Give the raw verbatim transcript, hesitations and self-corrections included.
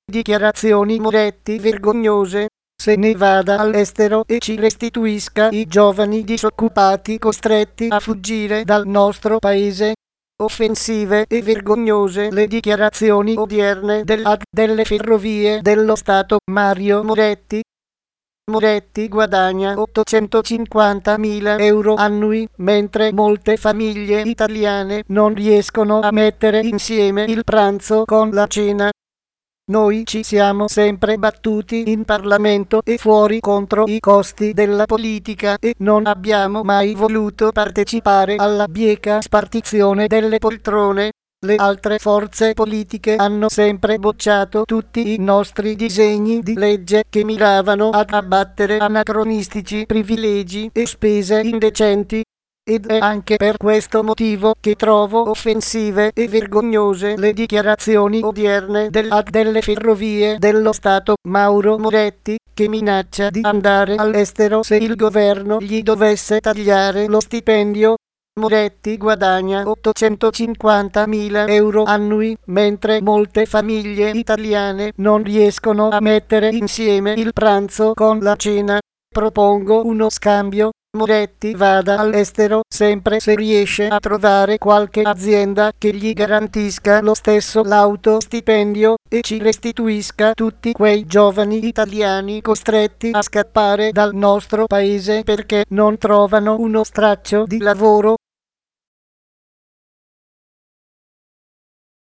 Dichiarazioni Moretti vergognose. Se ne vada all'estero e ci restituisca i giovani disoccupati costretti a fuggire dal nostro paese. Offensive e vergognose le dichiarazioni odierne dell'A D delle Ferrovie dello Stato Mario Moretti. Moretti guadagna ottocentocinquantamila euro annui, mentre molte famiglie italiane non riescono a mettere insieme il pranzo con la cena. Noi ci siamo sempre battuti in Parlamento e fuori contro i costi della politica e non abbiamo mai voluto partecipare alla bieca spartizione delle poltrone. Le altre forze politiche hanno sempre bocciato tutti i nostri disegni di legge che miravano ad abbattere anacronistici privilegi e spese indecenti. Ed è anche per questo motivo che trovo offensive e vergognose le dichiarazioni odierne dell'A D delle Ferrovie dello Stato Mauro Moretti, che minaccia di andare all'estero se il governo gli dovesse tagliare lo stipendio. Moretti guadagna ottocentocinquantamila euro annui, mentre molte famiglie italiane non riescono a mettere insieme il pranzo con la cena. Propongo uno scambio. Moretti vada all'estero sempre se riesce a trovare qualche azienda che gli garantisca lo stesso lauto stipendio e ci restituisca tutti quei giovani italiani costretti a scappare dal nostro paese perché non trovano uno straccio di lavoro.